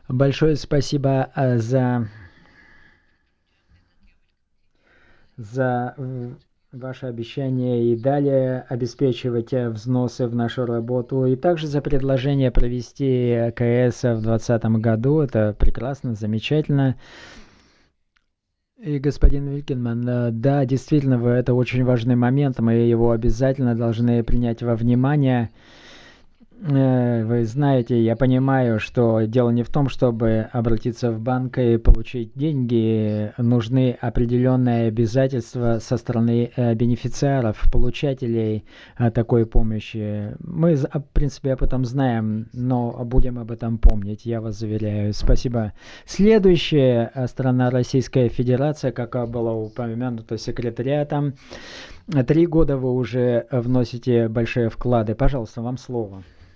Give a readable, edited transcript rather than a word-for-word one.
Большое спасибо за ваше обещание и далее обеспечивать взносы в нашу работу, и также за предложение провести КС в 2020 году. Это прекрасно, замечательно. И господин Вилькинман, да, действительно, это очень важный момент, мы его обязательно должны принять во внимание. Вы знаете, я понимаю, что дело не в том, чтобы обратиться в банк и получить деньги. Нужны определенные обязательства со стороны бенефициаров, получателей такой помощи. Мы, в принципе, об этом знаем, но будем об этом помнить, я вас заверяю. Спасибо. Следующая страна Российская Федерация, как было упомянуто секретариатом. 3 года вы уже вносите большие вклады. Пожалуйста, вам слово.